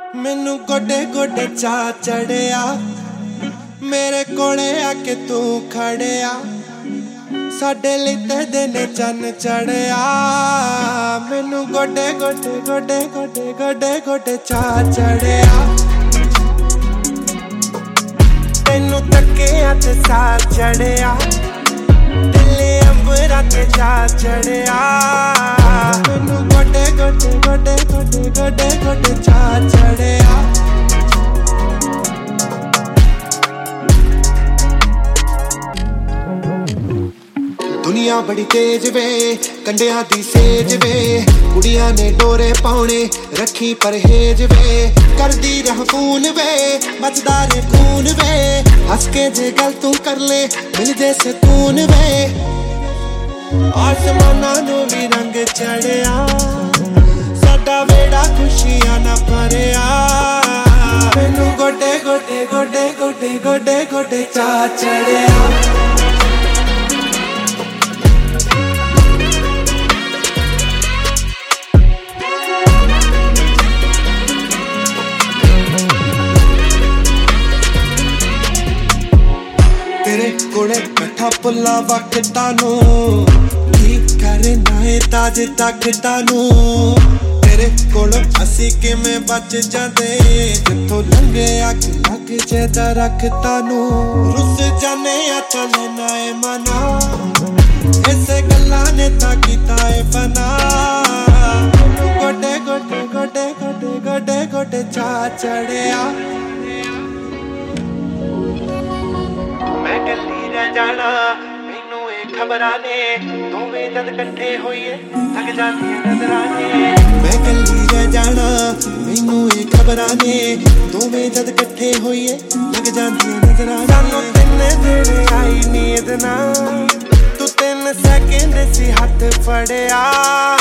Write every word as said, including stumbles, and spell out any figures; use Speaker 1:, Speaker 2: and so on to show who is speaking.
Speaker 1: मैनू गोडे गोडे चा चढ़िया मेरे कोले आके तू खड़िया साडे लई ते दिन चन चढ़िया मैनू गोडे गोडे गोडे गोडे गोडे गोडे चा चढ़िया तैनू तकिया ते सा चढ़िया दिले अंबरा ते चा चढ़िया मैनू गोडे गोडे गोडे गोडे गोडे गोडे चा चढ़िया दुनिया बड़ी तेज वे कंडिया दी सेज वे कुड़िया ने डोरे पाउने रखी परहेज वे करदी रह खून वे बचदा रे खून वे हंस के जे गल तू कर ले मिल जे सुकून वे आसमाना नू भी रंग चढ़िया साडा वेड़ा खुशियां ना भरिया मैनू गोडे गोडे गोडे गोडे गोडे गोडे चा चढ़िया तेरे कोले बैठा पुला वक्ता नू की करना है ताज तख्ता नू तेरे कोल असी किवें बच जांदे जिथों लंघे अग लग जे दरख्तां नू रुस जाने आ चले नाए मना इसे गल्लां ने तां कीता है फना गोडे गोडे गोडे गोडे गोडे गोडे चा चढ़िया मैं गली रह जाना मैनू ये खबरां ने दोवें जद इकट्ठे होइए लग जांदियां नज़रां ने मैं गली रह जाना मैनू ये खबरां ने दोवें जद इकट्ठे होइए लग जांदियां नज़रां सानू तिन्ने तेरे आई नींद ना तू तीन सैकेंड सी हथ फड़िया